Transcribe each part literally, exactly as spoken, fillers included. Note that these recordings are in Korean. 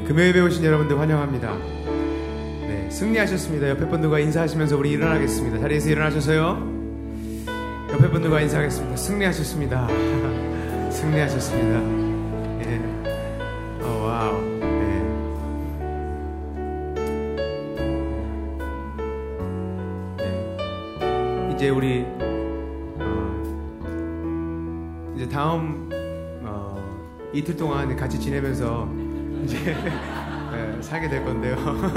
금요일에 오신 여러분들 환영합니다. 네, 승리하셨습니다. 옆에 분들과 인사하시면서 우리 일어나겠습니다. 자리에서 일어나셔서요. 옆에 분들과 인사하겠습니다. 승리하셨습니다. 승리하셨습니다. 예. 어, 와우. 네. 네. 이제 우리 어, 이제 다음 어, 이틀 동안 같이 지내면서 이제 네, 살게 될 건데요.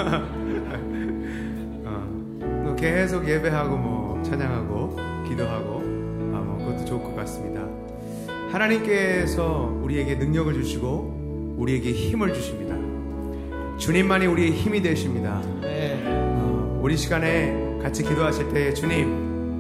어, 계속 예배하고 뭐 찬양하고 기도하고 아, 뭐 그것도 좋을 것 같습니다. 하나님께서 우리에게 능력을 주시고 우리에게 힘을 주십니다. 주님만이 우리의 힘이 되십니다. 네. 어, 우리 시간에 같이 기도하실 때 주님,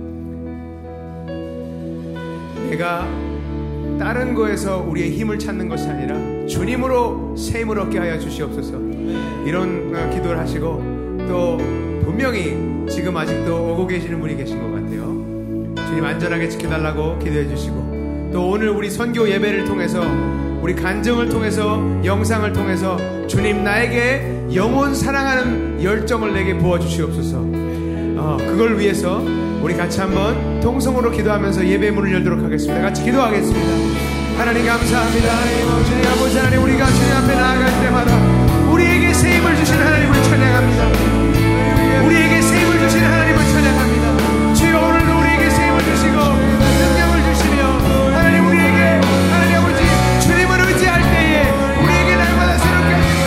내가 다른 거에서 우리의 힘을 찾는 것이 아니라 주님으로 새 힘을 얻게 하여 주시옵소서. 이런 기도를 하시고 또 분명히 지금 아직도 오고 계시는 분이 계신 것 같아요. 주님 안전하게 지켜달라고 기도해 주시고 또 오늘 우리 선교 예배를 통해서 우리 간증을 통해서 영상을 통해서 주님 나에게 영혼 사랑하는 열정을 내게 부어주시옵소서. 어, 그걸 위해서 우리 같이 한번 통성으로 기도하면서 예배 문을 열도록 하겠습니다. 같이 기도하겠습니다. 하나님 감사합니다. 주님 아버지 하나님, 우리가 주님 앞에 나아갈 때마다 우리에게 새 힘을 주신 하나님을 찬양합니다. 우리에게 새 힘을 주신 하나님을 찬양합니다. 주여 오늘도 우리에게 새 힘을 주시고 능력을 주시며 하나님 우리에게 하나님 아버지 주님을 의지할 때에 우리에게 날마다 새롭게 하시고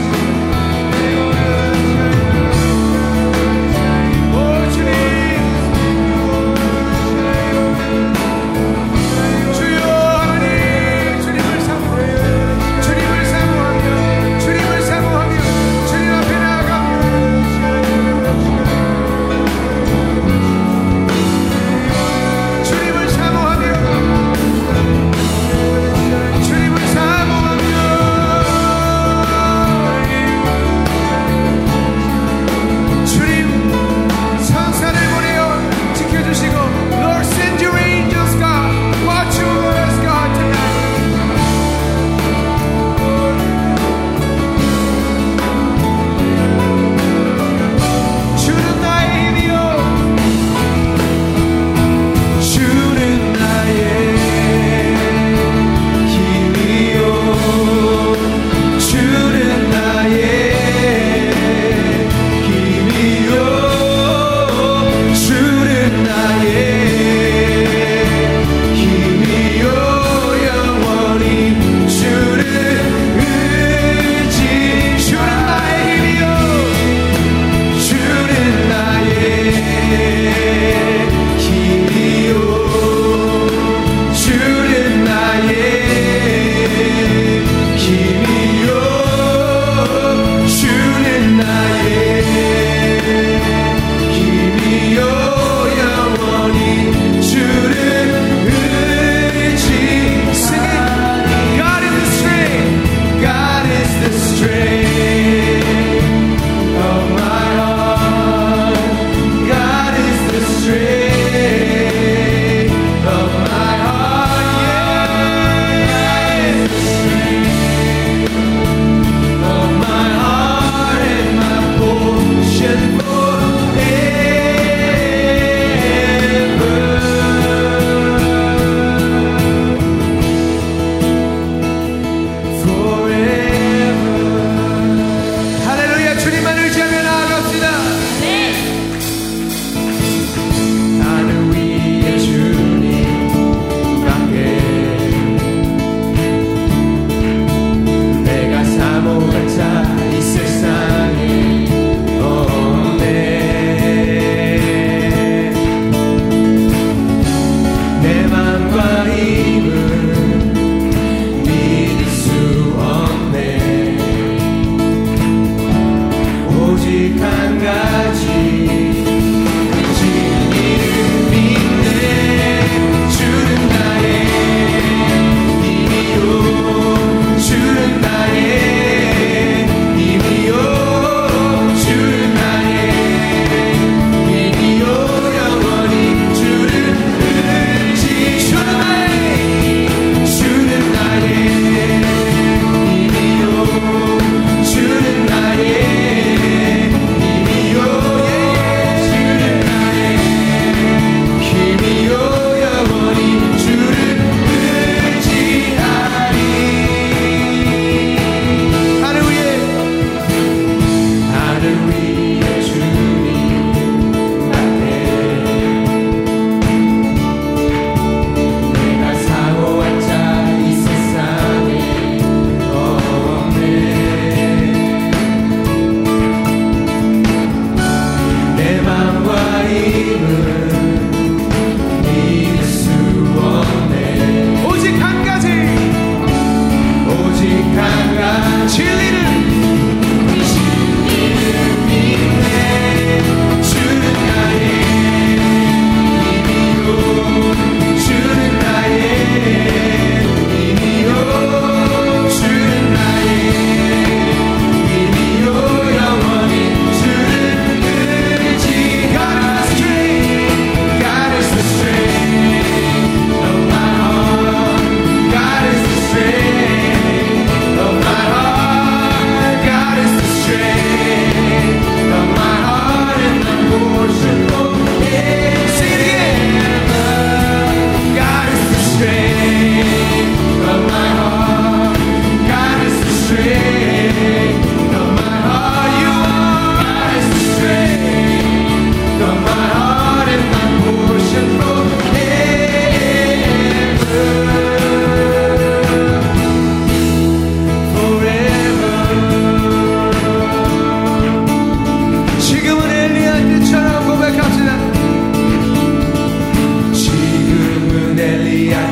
오 주님 주님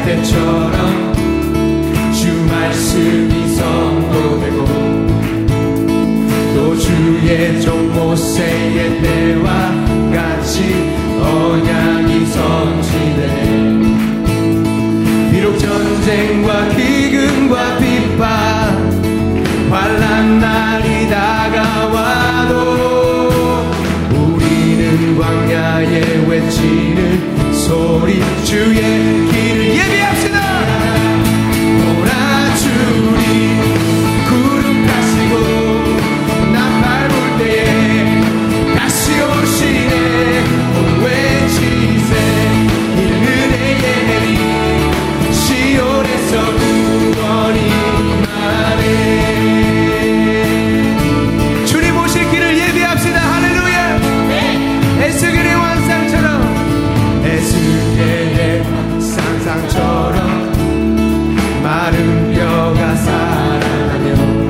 때처럼 주 말씀이 선포되고 또 주의 종 모세의 때와 같이 언약이 성취되네. 비록 전쟁과 기근과 핍박 환난 날이 다가와도 우리는 광야에 외치는 소리 주의 길을 예비합시다. 몰아주리 구름 가시고 나팔 불 때에 다시 오시네. 온 외치세 이는 은혜의 해리 시온에서 구원이 임하네. 주님 오실 길을 예비합시다. 할렐루야. 에스겔의 환상처럼 에스겔의 상상처럼 마른 뼈가 살아나며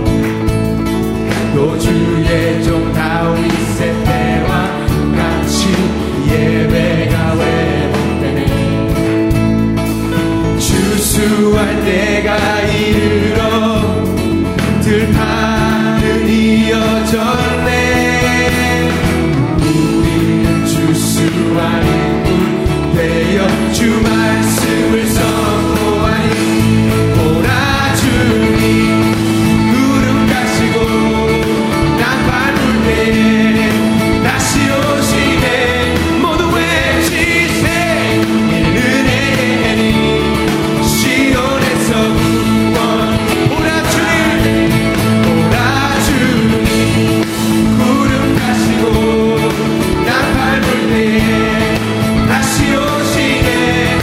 또 주의 종 다윗의 때와 같이 예배가 회복되네. 주수할 때가 이르러 들판은 이어졌네. 우리는 주수할 인물 되어 주 말씀을 선포하니 몰아주니 구름 가시고 나팔 불 때에 다시 오시네. 모두 외치세 이는 은혜의 해리 시온에서 구원. 몰아주니 몰아주니 구름 가시고 나팔 불 때에 다시 오시네.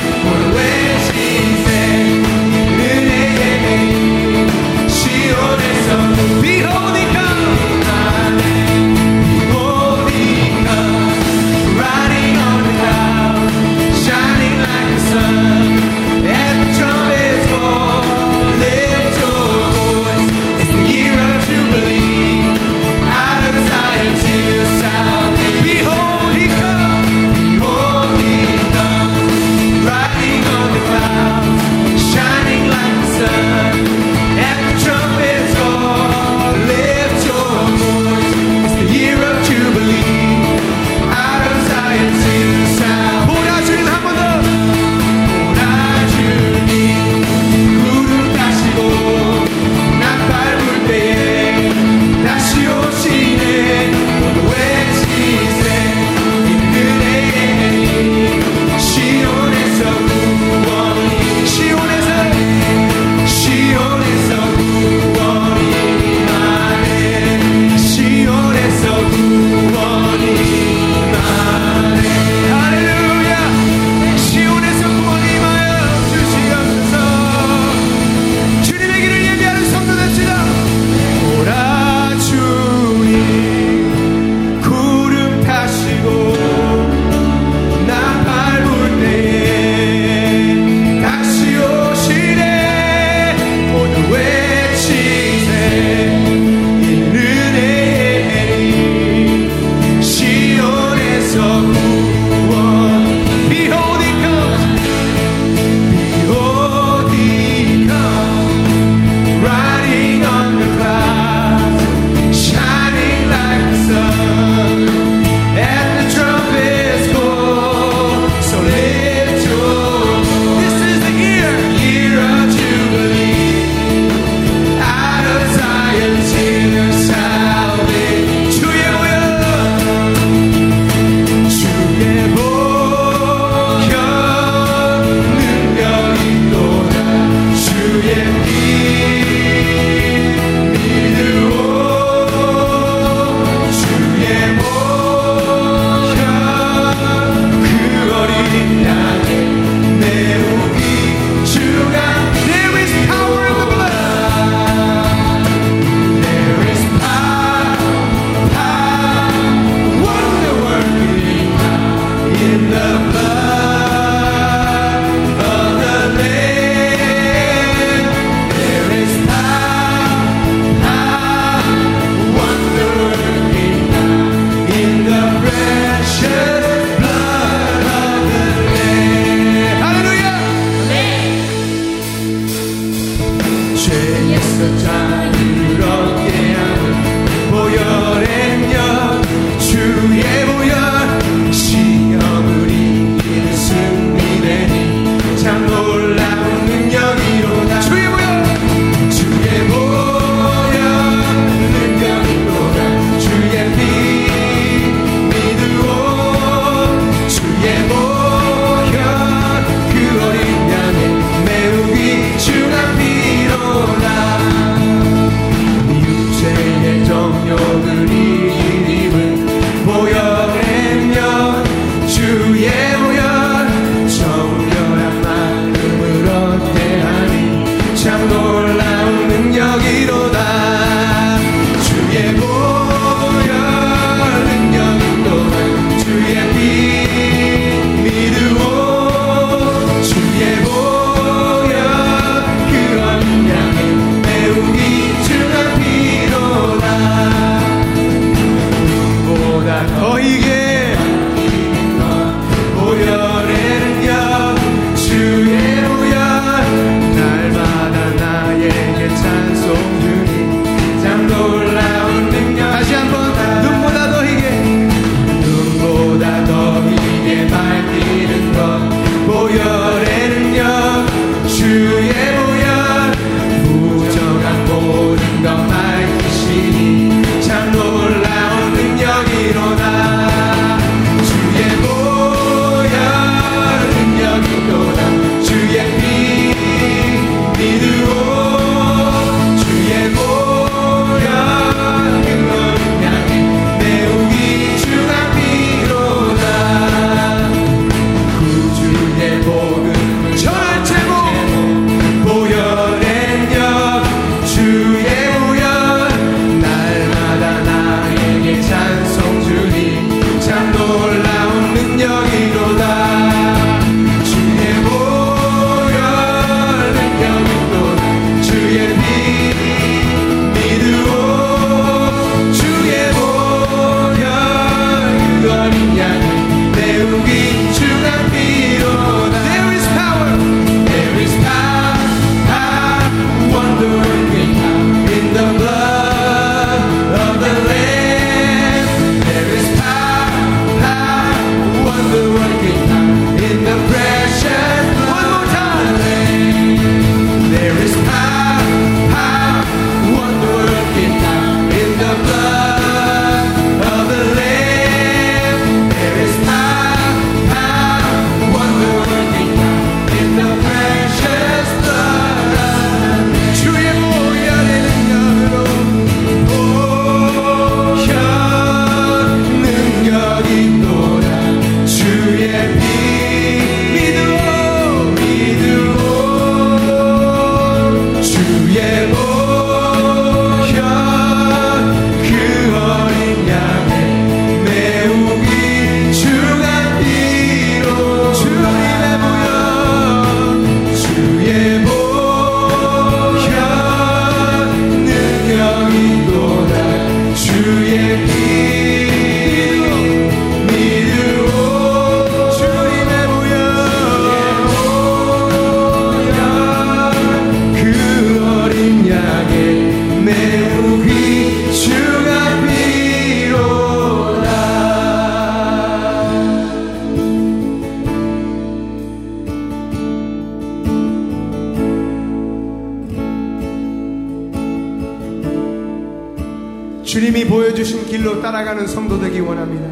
주님이 보여주신 길로 따라가는 성도 되기 원합니다.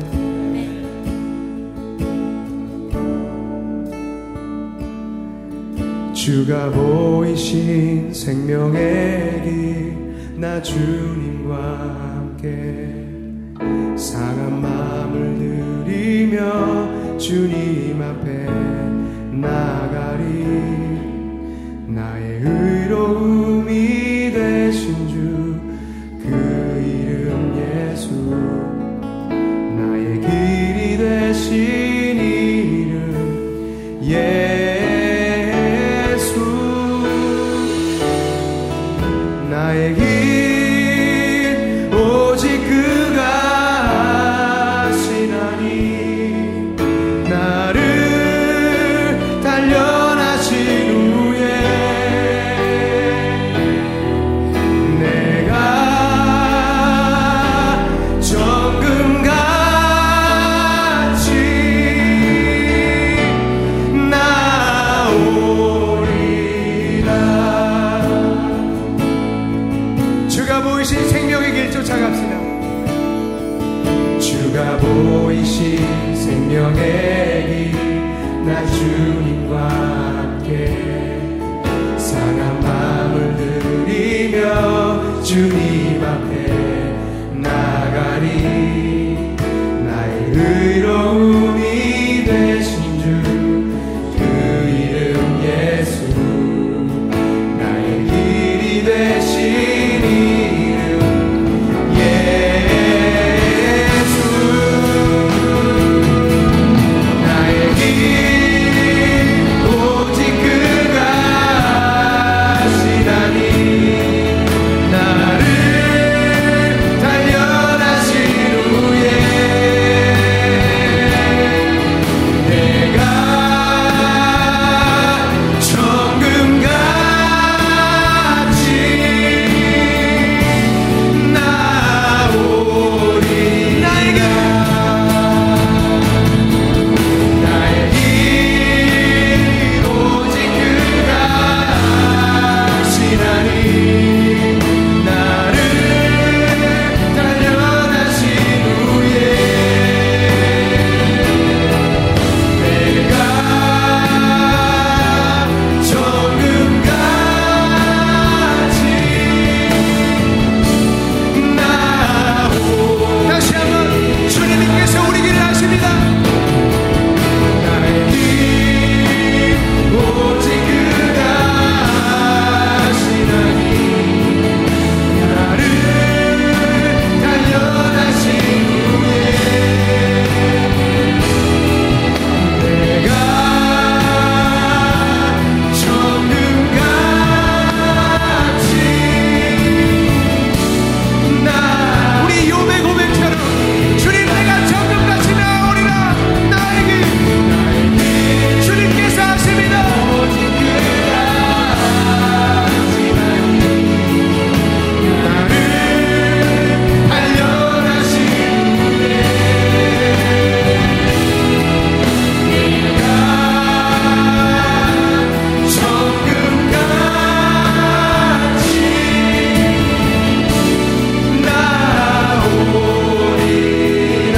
주가 보이신 생명의 길, 나 주님과 함께 상한 마음을 들이며 주님 앞에 나가리. 나의 의로움이 되신 주 그 이름 예수, 나의 길이 되신 이름 예수. 나의 길 오직 그가 하시나니 나를 단련하신 후에 내가 정금같이 나오리라. 주가 보이신 생명의 길 쫓아갑시다. 주가 보이신 생명의 길, 나 주님과 함께 상한 마음을 들이며 주님 앞에 나가리. 나의 의로움이 되신 주 그 이름 예수, 나의 길이 되신 이름 예수. 나의 길 오직 그가 하시나니 나를 단련하신 후에 내가 정금같이 나오리. 나의 길 나의 길 오직 그가 하시나니 나를 단련하신 후에 내가 정금같이 나오. 다시 한번 주님께서 우리 길을 아십니다. 나의 길 오직 그가 하시나니 나를 단련하신 후에 내가 정금같이 나. 우리 욥의 고백처럼 주님 내가 정금같이 나오리라. 나의 길 주님께서 하십니다. 오직 그가 하시나니 나를 단련하신 후에 내가 정금같이 나오리라.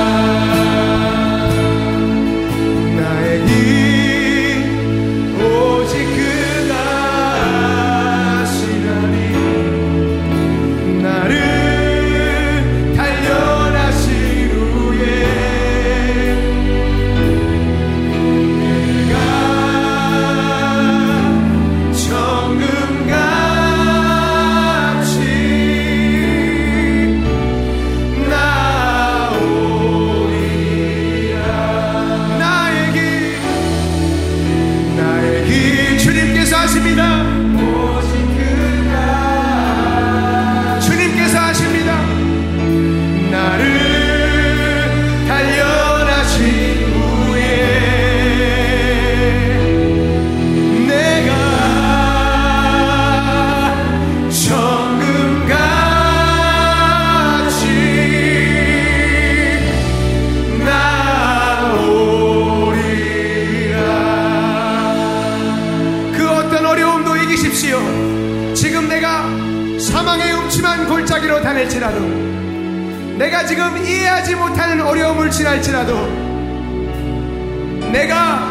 나의 길 오직 그가 하시나니 나를 단련하신 후에 내가 정금같이 나오리라. 나의 길 나의 길 주님께서 하십니다. 오직 그가 주님께서 하십니다. 나를 단련하신 후에 내가 정금같이 나오리라. 그 어떤 어려움도 이기십시오. 지금 내가 사망의 음침한 골짜기로 다닐지라도, 내가 지금 이해하지 못하는 어려움을 지날지라도, 내가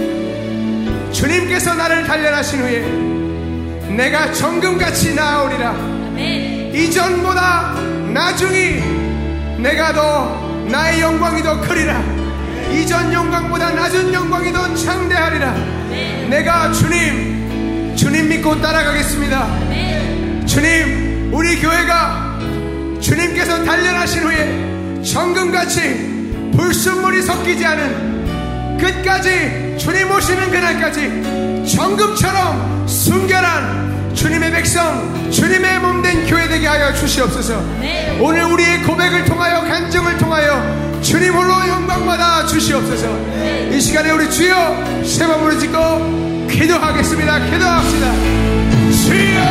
주님께서 나를 단련하신 후에 내가 정금같이 나아오리라. 아멘. 이전보다 나중이 내가 더 나의 영광이 더 크리라. 이전 영광보다 낮은 영광이 더 창대하리라. 아멘. 내가 주님 주님 믿고 따라가겠습니다. 아멘. 주님, 우리 교회가 주님께서 단련하신 후에 정금같이 불순물이 섞이지 않은 끝까지, 주님 오시는 그날까지 정금처럼 순결한 주님의 백성, 주님의 몸된 교회 되게 하여 주시옵소서. 네. 오늘 우리의 고백을 통하여, 간증을 통하여 주님 홀로 영광받아 주시옵소서. 네. 이 시간에 우리 주여 세 번 부르짖고 기도하겠습니다. 기도합시다. 주여,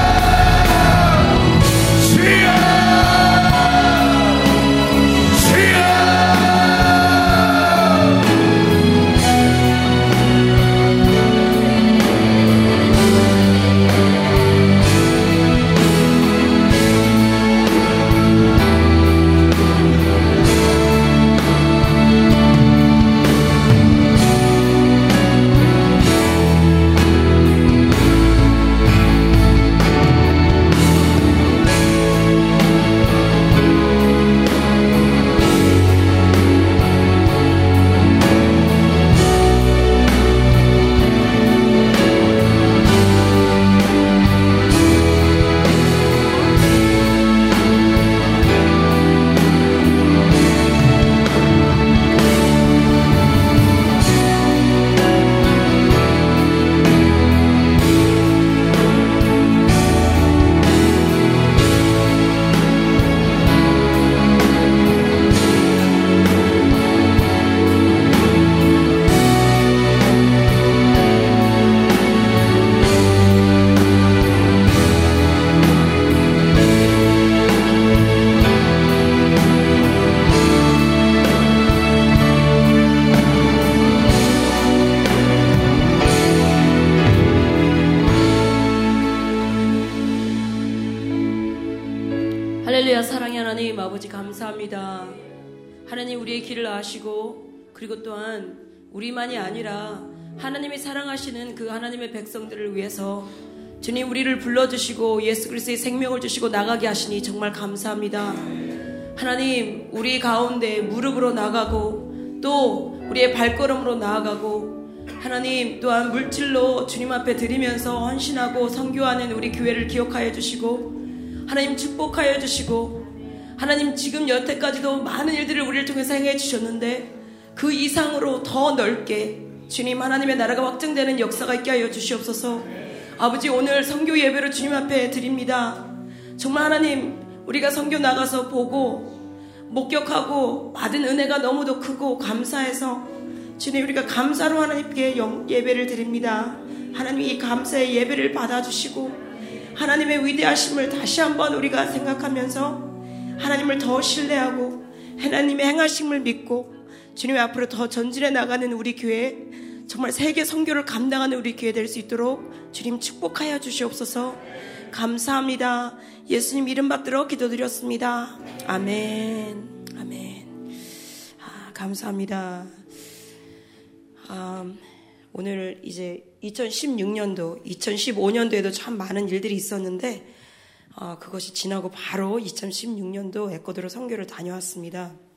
주여, 할렐루야. 사랑의 하나님 아버지, 감사합니다. 하나님, 우리의 길을 아시고, 그리고 또한 우리만이 아니라 하나님이 사랑하시는 그 하나님의 백성들을 위해서 주님 우리를 불러주시고 예수 그리스도의 생명을 주시고 나가게 하시니 정말 감사합니다. 하나님, 우리 가운데 무릎으로 나가고 또 우리의 발걸음으로 나아가고, 하나님 또한 물질로 주님 앞에 드리면서 헌신하고 선교하는 우리 교회를 기억하여 주시고, 하나님 축복하여 주시고, 하나님 지금 여태까지도 많은 일들을 우리를 통해서 행해 주셨는데 그 이상으로 더 넓게 주님 하나님의 나라가 확증되는 역사가 있게 하여 주시옵소서. 아버지, 오늘 선교 예배를 주님 앞에 드립니다. 정말 하나님, 우리가 선교 나가서 보고 목격하고 받은 은혜가 너무도 크고 감사해서 주님, 우리가 감사로 하나님께 예배를 드립니다. 하나님, 이 감사의 예배를 받아주시고 하나님의 위대하심을 다시 한번 우리가 생각하면서 하나님을 더 신뢰하고 하나님의 행하심을 믿고 주님 앞으로 더 전진해 나가는 우리 교회, 정말 세계 선교를 감당하는 우리 교회 될 수 있도록 주님 축복하여 주시옵소서. 감사합니다. 예수님 이름 받들어 기도드렸습니다. 아멘. 아멘. 아, 감사합니다. 아, 오늘 이제 이천십육 년도, 이천십오 년도에도 참 많은 일들이 있었는데 어, 그것이 지나고 바로 이천십육 년도 에콰도르 선교를 다녀왔습니다.